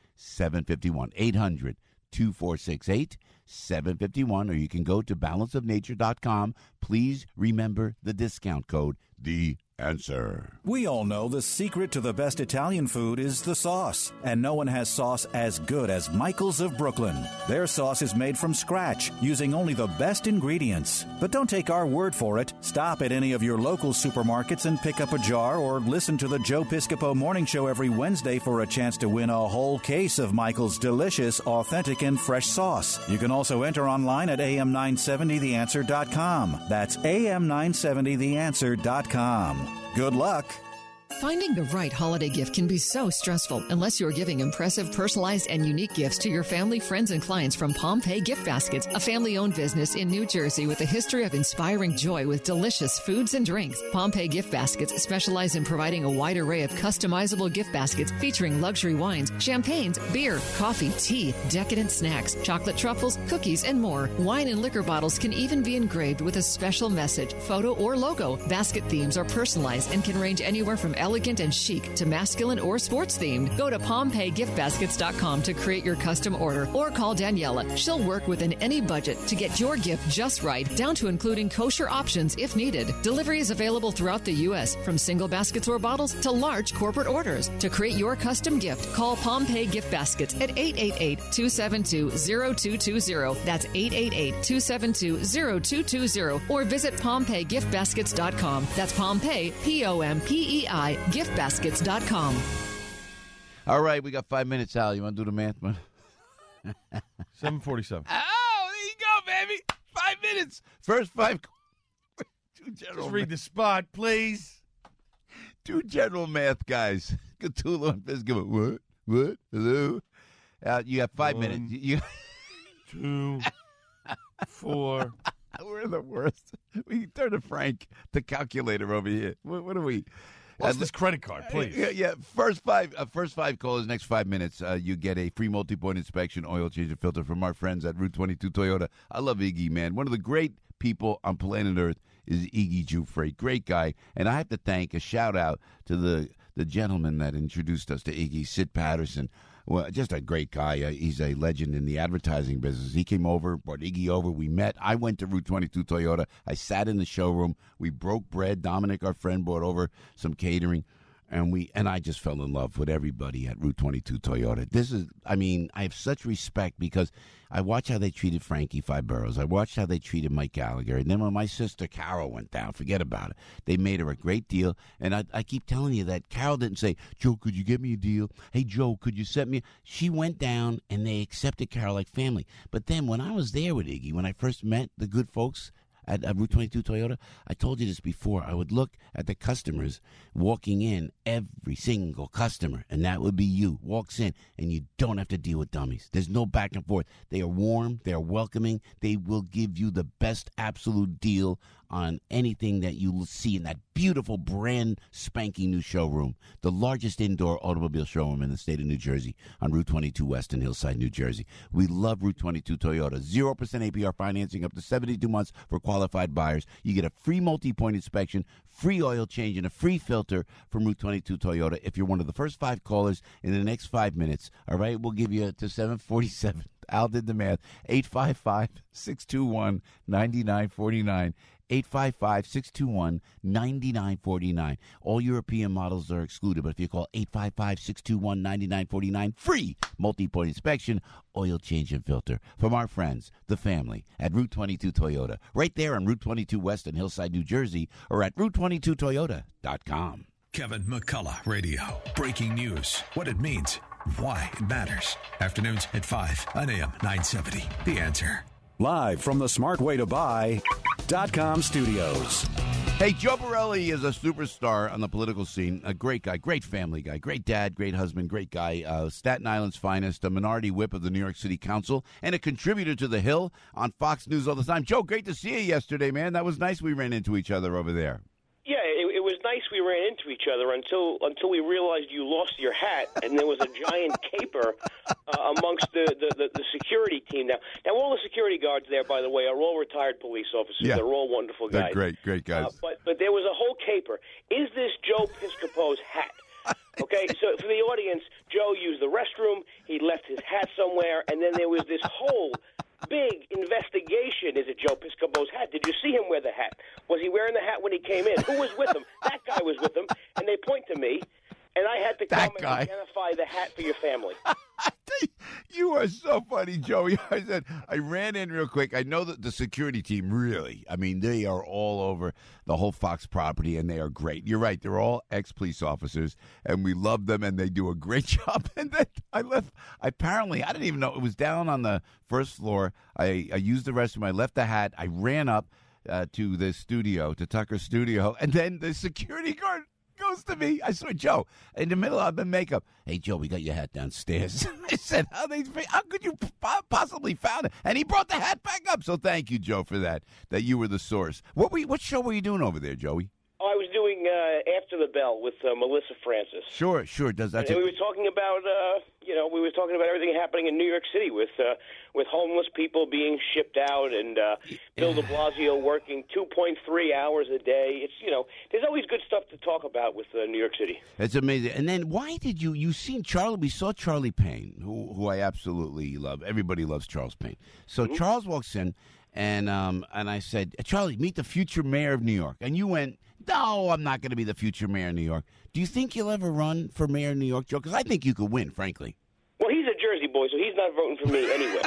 800-2468-751, or you can go to balanceofnature.com. Please remember the discount code, The Answer. We all know the secret to the best Italian food is the sauce, and no one has sauce as good as Michael's of Brooklyn. Their sauce is made from scratch, using only the best ingredients. But don't take our word for it. Stop at any of your local supermarkets and pick up a jar, or listen to the Joe Piscopo Morning Show every Wednesday for a chance to win a whole case of Michael's delicious, authentic, and fresh sauce. You can also enter online at am970theanswer.com. That's am970theanswer.com. Good luck. Finding the right holiday gift can be so stressful unless you're giving impressive, personalized, and unique gifts to your family, friends, and clients from Pompeii Gift Baskets, a family-owned business in New Jersey with a history of inspiring joy with delicious foods and drinks. Pompeii Gift Baskets specialize in providing a wide array of customizable gift baskets featuring luxury wines, champagnes, beer, coffee, tea, decadent snacks, chocolate truffles, cookies, and more. Wine and liquor bottles can even be engraved with a special message, photo, or logo. Basket themes are personalized and can range anywhere from elegant and chic to masculine or sports themed. Go to PompeiiGiftBaskets.com to create your custom order or call Daniela. She'll work within any budget to get your gift just right, down to including kosher options if needed. Delivery is available throughout the U.S., from single baskets or bottles to large corporate orders. To create your custom gift, call Pompeii Gift Baskets at 888-272-0220. That's 888-272-0220. Or visit PompeiiGiftBaskets.com. That's Pompeii, Pompei, giftbaskets.com. All right, we got 5 minutes, Al. You want to do the math, man? 7:47. Oh, there you go, baby. 5 minutes. First 5. Two general. Just read the spot, please. Two general math guys. Cthulhu and Piscopo. What? Hello? You have 5 minutes. 2, 4. We're the worst. We turn to Frank, the calculator over here. What are we? What's this credit card, please? Yeah. First five callers, next 5 minutes, you get a free multi-point inspection, oil change and filter from our friends at Route 22 Toyota. I love Iggy, man. One of the great people on planet Earth is Iggy Jufrey. Great guy. And I have to thank, a shout-out to the gentleman that introduced us to Iggy, Sid Patterson. Well, just a great guy. He's a legend in the advertising business. He came over, brought Iggy over. We met. I went to Route 22 Toyota. I sat in the showroom. We broke bread. Dominic, our friend, brought over some catering. and I just fell in love with everybody at Route 22 Toyota. I have such respect because I watched how they treated Frankie Five Boroughs. I watched how they treated Mike Gallagher. And then when my sister Carol went down, forget about it. They made her a great deal. And I keep telling you that Carol didn't say, Joe, could you get me a deal? Hey, Joe, could you set me? She went down and they accepted Carol like family. But then when I was there with Iggy, when I first met the good folks at Route 22 Toyota, I told you this before, I would look at the customers walking in, every single customer, and that would be you, walks in, and you don't have to deal with dummies. There's no back and forth. They are warm. They are welcoming. They will give you the best absolute deal on anything that you will see in that beautiful, brand spanking new showroom, the largest indoor automobile showroom in the state of New Jersey on Route 22 West in Hillside, New Jersey. We love Route 22 Toyota. 0% APR financing up to 72 months for qualified buyers. You get a free multi-point inspection, free oil change, and a free filter from Route 22 Toyota if you're one of the first 5 callers in the next 5 minutes. All right, we'll give you to 747. Al did the math. 855-621-9949. 855-621-9949. All European models are excluded, but if you call 855-621-9949, free multi-point inspection, oil change, and filter from our friends, the family, at Route 22 Toyota, right there on Route 22 West in Hillside, New Jersey, or at Route22Toyota.com. Kevin McCullough Radio. Breaking news. What it means. Why it matters. Afternoons at 5 on AM 970. The Answer. Live from the smartwaytobuy.com studios. Hey, Joe Borelli is a superstar on the political scene. A great guy, great family guy, great dad, great husband, great guy. Staten Island's finest, a minority whip of the New York City Council, and a contributor to The Hill on Fox News all the time. Joe, great to see you yesterday, man. That was nice we ran into each other over there. Yeah, it was nice we ran into each other until we realized you lost your hat and there was a giant caper amongst the security team. Now all the security guards there, by the way, are all retired police officers. Yeah. They're all wonderful guys. They're great guys. But there was a whole caper. Is this Joe Piscopo's hat? Okay, so for the audience, Joe used the restroom. He left his hat somewhere, and then there was this whole big investigation. Is it Joe Piscopo's hat? Did you see him wear the hat? Was he wearing the hat when he came in? Who was with him? That guy was with him, and they point to me, and I had to come and identify the hat for your family. You are so funny, Joey. I ran in real quick. I know that the security team really, they are all over the whole Fox property, and they are great. You're right. They're all ex-police officers, and we love them, and they do a great job. And then I left. Apparently, I didn't even know. It was down on the first floor. I used the restroom. I left the hat. I ran up to the studio, to Tucker's studio, and then the security guard goes to me. I saw Joe in the middle of the makeup. Hey, Joe, we got your hat downstairs. I said, how could you possibly found it? And he brought the hat back up. So thank you, Joe, for that you were the source. What show were you doing over there, Joey? Oh, I was doing After the Bell with Melissa Francis. Sure. Does that? And we were talking about, everything happening in New York City with homeless people being shipped out and Bill de Blasio working 2.3 hours a day. It's there's always good stuff to talk about with New York City. It's amazing. And then why did you seen Charlie? We saw Charlie Payne, who I absolutely love. Everybody loves Charles Payne. So Charles walks in, and I said, Charlie, meet the future mayor of New York. And you went, no, I'm not going to be the future mayor of New York. Do you think you'll ever run for mayor of New York, Joe? Because I think you could win, frankly. Well, he's a Jersey boy, so he's not voting for me anyway.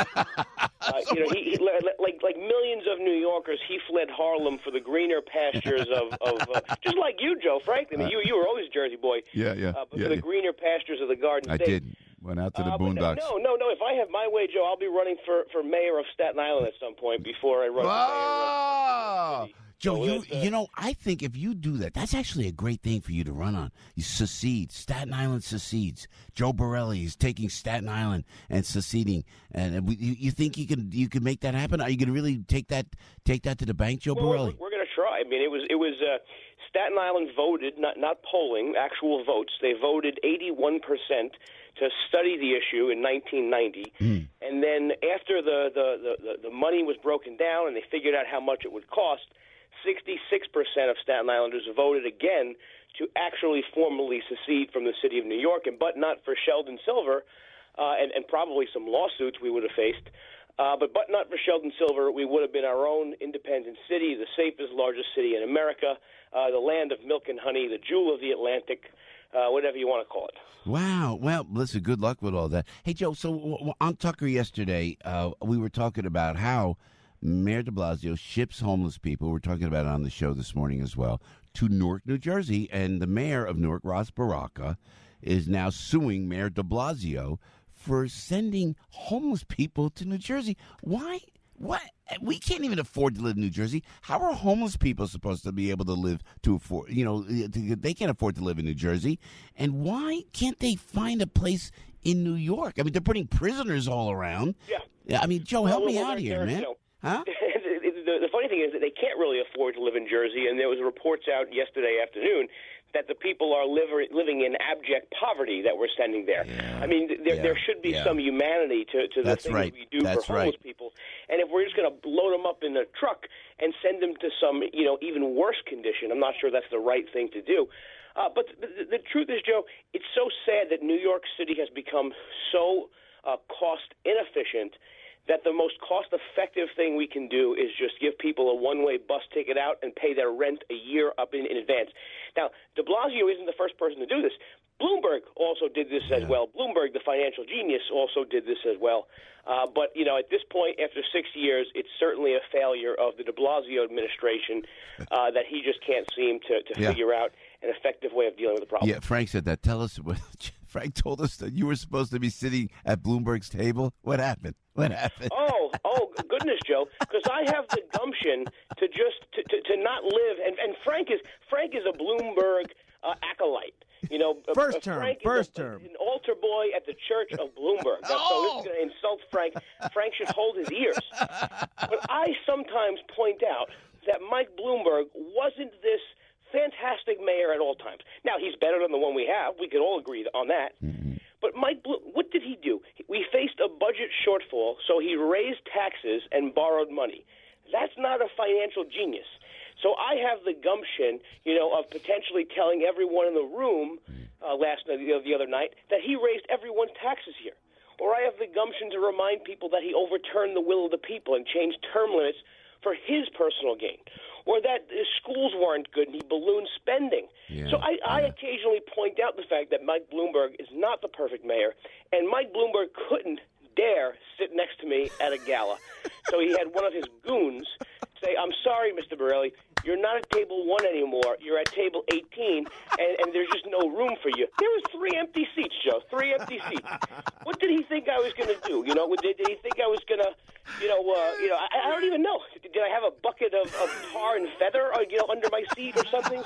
He like millions of New Yorkers, he fled Harlem for the greener pastures of just like you, Joe. Frankly, you were always a Jersey boy. Yeah. But for the greener pastures of the Garden State. I did. Went out to the boondocks. No. If I have my way, Joe, I'll be running for mayor of Staten Island at some point before I run for mayor of Joe, I think if you do that, that's actually a great thing for you to run on. You secede. Staten Island secedes. Joe Borelli is taking Staten Island and seceding. And you think you can make that happen? Are you going to really take that to the bank, Joe Borelli? We're going to try. It was Staten Island voted, not polling, actual votes. They voted 81% to study the issue in 1990. And then after the money was broken down and they figured out how much it would cost, 66% of Staten Islanders voted again to actually formally secede from the city of New York, but not for Sheldon Silver, and probably some lawsuits we would have faced. But not for Sheldon Silver, we would have been our own independent city, the safest, largest city in America, the land of milk and honey, the jewel of the Atlantic, whatever you want to call it. Wow. Well, listen, good luck with all that. Hey, Joe, so on Tucker yesterday, we were talking about how Mayor de Blasio ships homeless people, we're talking about it on the show this morning as well, to Newark, New Jersey. And the mayor of Newark, Ross Baraka, is now suing Mayor de Blasio for sending homeless people to New Jersey. Why? What? We can't even afford to live in New Jersey. How are homeless people supposed to be able to live to afford? They can't afford to live in New Jersey. And why can't they find a place in New York? I mean, they're putting prisoners all around. Yeah. I mean, Joe, help me out here, man. Huh? The funny thing is that they can't really afford to live in Jersey, and there was reports out yesterday afternoon that the people are living in abject poverty that we're sending there. Yeah. I mean, there should be some humanity to the things that we do for homeless people. And if we're just going to load them up in a truck and send them to some, even worse condition, I'm not sure that's the right thing to do. But the truth is, Joe, it's so sad that New York City has become so cost inefficient that the most cost-effective thing we can do is just give people a one-way bus ticket out and pay their rent a year up in advance. Now, de Blasio isn't the first person to do this. Bloomberg also did this as well. Bloomberg, the financial genius, also did this as well. But, at this point, after 6 years, it's certainly a failure of the de Blasio administration that he just can't seem to figure out an effective way of dealing with the problem. Yeah, Frank said that. Tell us, Frank told us that you were supposed to be sitting at Bloomberg's table. What happened? Oh, goodness, Joe, because I have the gumption to just to not live, and Frank is a Bloomberg acolyte. First term. An altar boy at the Church of Bloomberg. So this is going to insult Frank. Frank should hold his ears. But I sometimes point out that Mike Bloomberg wasn't this fantastic mayor at all times. Now, he's better than the one we have. We could all agree on that. But what did he do? We faced a budget shortfall, so he raised taxes and borrowed money. That's not a financial genius. So I have the gumption, of potentially telling everyone in the room the other night that he raised everyone's taxes here. Or I have the gumption to remind people that he overturned the will of the people and changed term limits for his personal gain. Or that his schools weren't good and he ballooned spending. So I occasionally point out the fact that Mike Bloomberg is not the perfect mayor, and Mike Bloomberg couldn't dare sit next to me at a gala. So he had one of his goons say, "I'm sorry, Mr. Borelli, you're not at table 1 anymore. You're at table 18, and there's just no room for you." There was 3 empty seats, Joe, 3 empty seats. What did he think I was going to do? Did he think I was going to, I don't even know. Did I have a bucket of tar and feather, under my seat or something?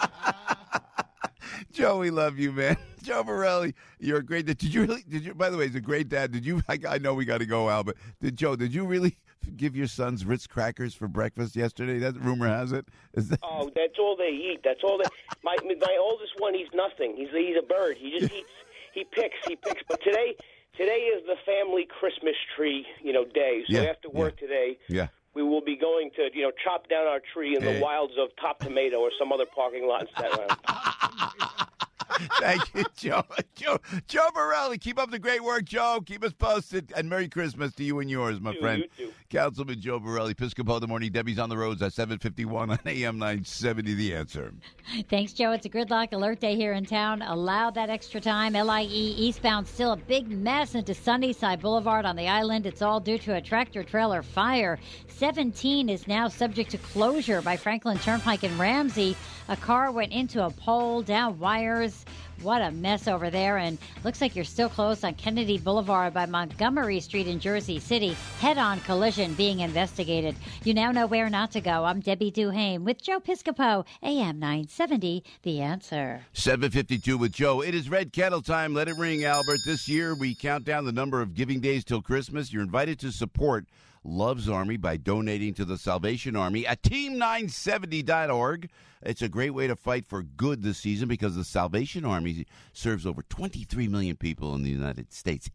Joe, we love you, man. Joe Borelli, you're a great dad. Did you, by the way, he's a great dad. I know we got to go out, but did you really give your sons Ritz crackers for breakfast yesterday? That rumor has it. Oh, that's all they eat. That's all they. My oldest one, he's nothing. He's a bird. He just eats. He picks. But today is the family Christmas tree, day. So after work today, we will be going to, chop down our tree in the wilds of Top Tomato or some other parking lot in Staten Island. Thank you, Joe. Joe Borelli, keep up the great work, Joe. Keep us posted. And Merry Christmas to you and yours, my friend. You too. Councilman Joe Borelli, Piscopo, the morning. Debbie's on the roads at 7:51 on AM 970, The Answer. Thanks, Joe. It's a gridlock alert day here in town. Allow that extra time. LIE eastbound still a big mess into Sunnyside Boulevard on the island. It's all due to a tractor-trailer fire. 17 is now subject to closure by Franklin Turnpike and Ramsey. A car went into a pole, down wires. What a mess over there. And looks like you're still closed on Kennedy Boulevard by Montgomery Street in Jersey City. Head-on collision being investigated. You now know where not to go. I'm Debbie Duhame with Joe Piscopo, AM 970, The Answer. 7:52 with Joe. It is Red Kettle time. Let it ring, Albert. This year, we count down the number of giving days till Christmas. You're invited to support Love's Army by donating to the Salvation Army at team970.org. It's a great way to fight for good this season because the Salvation Army serves over 23 million people in the United States.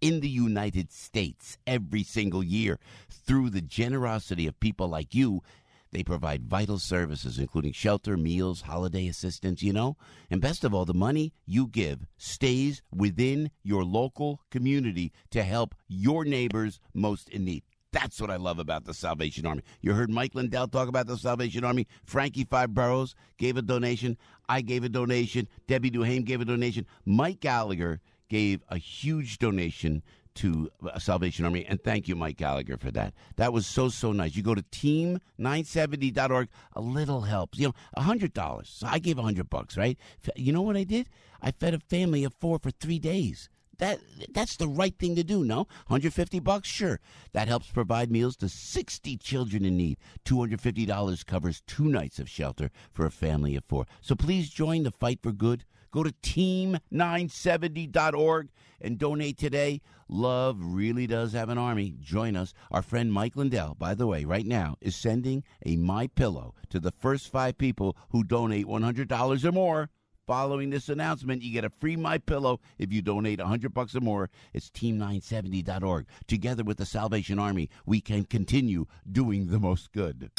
Every single year. Through the generosity of people like you, they provide vital services, including shelter, meals, holiday assistance, And best of all, the money you give stays within your local community to help your neighbors most in need. That's what I love about the Salvation Army. You heard Mike Lindell talk about the Salvation Army. Frankie Five Boroughs gave a donation. I gave a donation. Debbie Duhame gave a donation. Mike Gallagher gave a huge donation to Salvation Army, and thank you, Mike Gallagher, for that. That was so nice. You go to team970.org. A little helps. $100. So I gave $100, right? You know what I did? I fed a family of 4 for 3 days. That's the right thing to do, no? $150? Sure. That helps provide meals to 60 children in need. $250 covers 2 nights of shelter for a family of 4. So please join the fight for good. Go to team970.org and donate today. Love really does have an army. Join us. Our friend Mike Lindell, by the way, right now is sending a MyPillow to the first 5 people who donate $100 or more. Following this announcement, you get a free MyPillow if you donate $100 or more. It's team970.org. Together with the Salvation Army, we can continue doing the most good.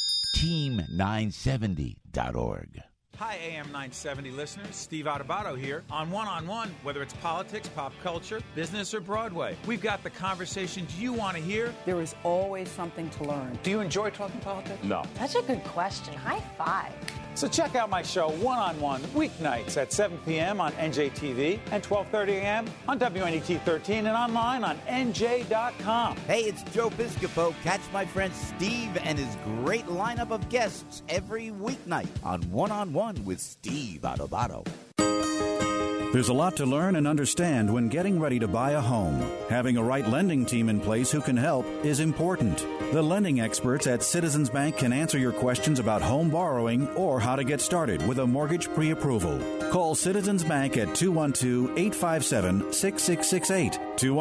Team970.org. Hi, AM 970 listeners. Steve Adubato here. On One, whether it's politics, pop culture, business, or Broadway, we've got the conversations you want to hear. There is always something to learn. Do you enjoy talking politics? No. Such a good question. High five. So check out my show, One, weeknights at 7 p.m. on NJTV and 12:30 a.m. on WNET 13 and online on NJ.com. Hey, it's Joe Piscopo. Catch my friend Steve and his great lineup of guests every weeknight on One with Steve Adubato. There's a lot to learn and understand when getting ready to buy a home. Having a right lending team in place who can help is important. The lending experts at Citizens Bank can answer your questions about home borrowing or how to get started with a mortgage pre-approval. Call Citizens Bank at 212-857-6668,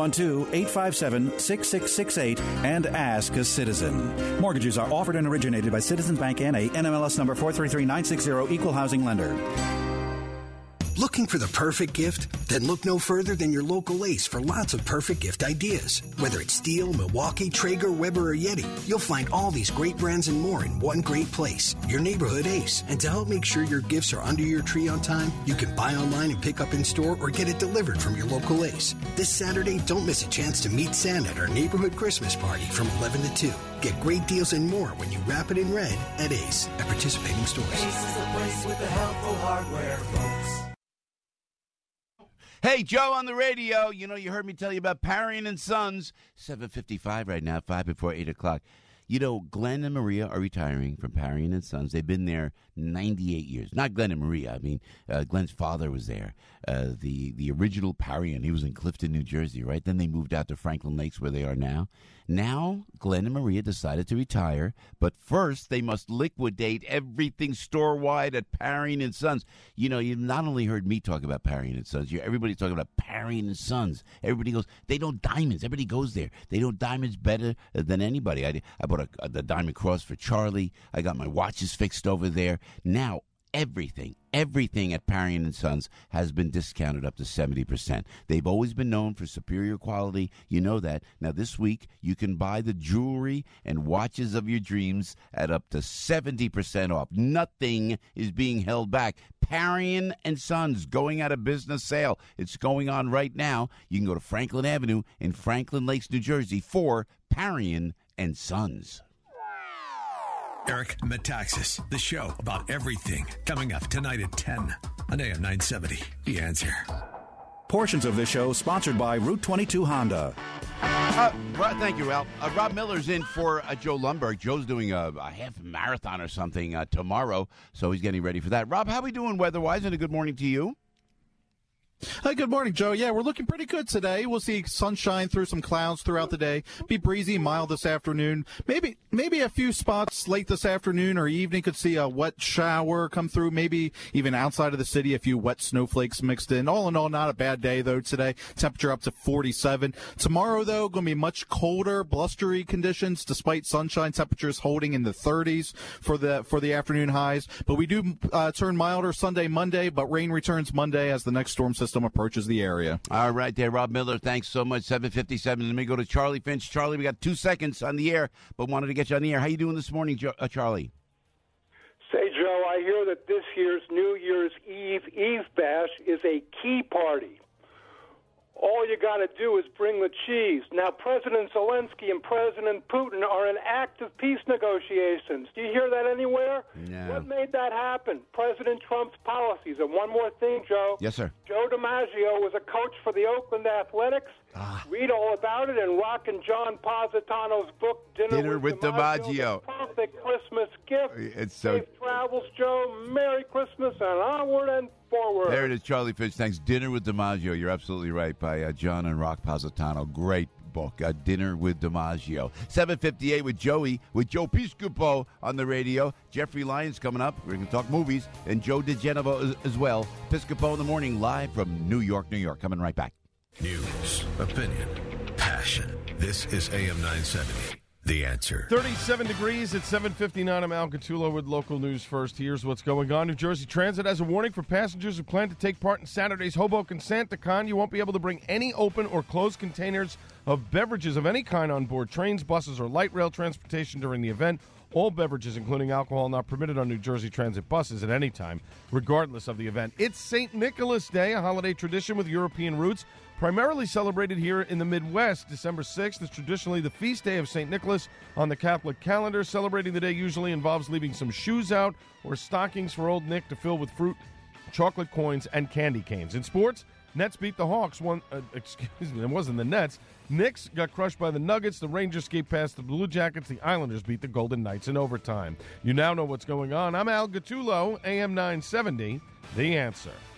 212-857-6668, and ask a citizen. Mortgages are offered and originated by Citizens Bank N.A., NMLS number 433960, Equal Housing Lender. Looking for the perfect gift? Then look no further than your local Ace for lots of perfect gift ideas. Whether it's Stihl, Milwaukee, Traeger, Weber, or Yeti, you'll find all these great brands and more in one great place, your neighborhood Ace. And to help make sure your gifts are under your tree on time, you can buy online and pick up in store or get it delivered from your local Ace. This Saturday, don't miss a chance to meet Santa at our neighborhood Christmas party from 11 to 2. Get great deals and more when you wrap it in red at Ace at participating stores. Ace is the place with the helpful hardware, folks. Hey, Joe on the radio. You heard me tell you about Parian & Sons. 7:55 right now, 5 before 8 o'clock. Glenn and Maria are retiring from Parian & Sons. They've been there 98 years. Not Glenn and Maria. I mean, Glenn's father was there. The original Parian, he was in Clifton, New Jersey, right? Then they moved out to Franklin Lakes where they are now. Now, Glenn and Maria decided to retire, but first they must liquidate everything store-wide at Parian & Sons. You've not only heard me talk about Parian & Sons, everybody's talking about Parian & Sons. Everybody goes, they know diamonds. Everybody goes there. They know diamonds better than anybody. I bought the Diamond Cross for Charlie. I got my watches fixed over there. Now, everything at Parian & Sons has been discounted up to 70%. They've always been known for superior quality. You know that. Now, this week, you can buy the jewelry and watches of your dreams at up to 70% off. Nothing is being held back. Parian & Sons going out of business sale. It's going on right now. You can go to Franklin Avenue in Franklin Lakes, New Jersey for Parian & Sons. Eric Metaxas, the show about everything, coming up tonight at 10 on AM 970. The Answer. Portions of this show sponsored by Route 22 Honda. Thank you, Ralph. Rob Miller's in for Joe Lundberg. Joe's doing a half marathon or something tomorrow, so he's getting ready for that. Rob, how are we doing weather-wise, and a good morning to you? Hi, good morning, Joe. Yeah, we're looking pretty good today. We'll see sunshine through some clouds throughout the day. Be breezy, mild this afternoon. Maybe a few spots late this afternoon or evening could see a wet shower come through. Maybe even outside of the city, a few wet snowflakes mixed in. All in all, not a bad day, though, today. Temperature up to 47. Tomorrow, though, going to be much colder, blustery conditions, despite sunshine. Temperatures holding in the 30s for the afternoon highs. But we do turn milder Sunday, Monday, but rain returns Monday as the next storm system approaches the area. All right there, Rob Miller. Thanks so much. 7:57. Let me go to Charlie Finch. Charlie, we got 2 seconds on the air, but wanted to get you on the air. How you doing this morning, Charlie? Say, Joe, I hear that this year's New Year's Eve Bash is a key party. All you got to do is bring the cheese. Now, President Zelensky and President Putin are in active peace negotiations. Do you hear that anywhere? No. What made that happen? President Trump's policies. And one more thing, Joe. Yes, sir. Joe DiMaggio was a coach for the Oakland Athletics. Read all about it in Rockin' John Positano's book, Dinner with DiMaggio. The perfect Christmas gift. It's so... Safe travels, Joe. Merry Christmas, and onward and forward. There it is, Charlie Fish. Thanks. Dinner with DiMaggio. You're absolutely right, by John and Rock Positano. Great book, Dinner with DiMaggio. 7:58 with Joey, with Joe Piscopo on the radio. Jeffrey Lyons coming up. We're going to talk movies. And Joe DeGenevo as well. Piscopo in the morning, live from New York, New York. Coming right back. News, opinion, passion. This is AM 970. The Answer. 37 degrees at 7:59. I'm Al Gattulo with local news first. Here's what's going on. New Jersey Transit has a warning for passengers who plan to take part in Saturday's Hoboken SantaCon. You won't be able to bring any open or closed containers of beverages of any kind on board trains, buses, or light rail transportation during the event. All beverages, including alcohol, not permitted on New Jersey Transit buses at any time, regardless of the event. It's St. Nicholas Day, a holiday tradition with European roots, primarily celebrated here in the Midwest. December 6th is traditionally the feast day of St. Nicholas on the Catholic calendar. Celebrating the day usually involves leaving some shoes out or stockings for Old Nick to fill with fruit, chocolate coins, and candy canes. In sports, Nets beat the Hawks. It wasn't the Nets. Knicks got crushed by the Nuggets. The Rangers escaped past the Blue Jackets. The Islanders beat the Golden Knights in overtime. You now know what's going on. I'm Al Gattulo, AM 970, The Answer.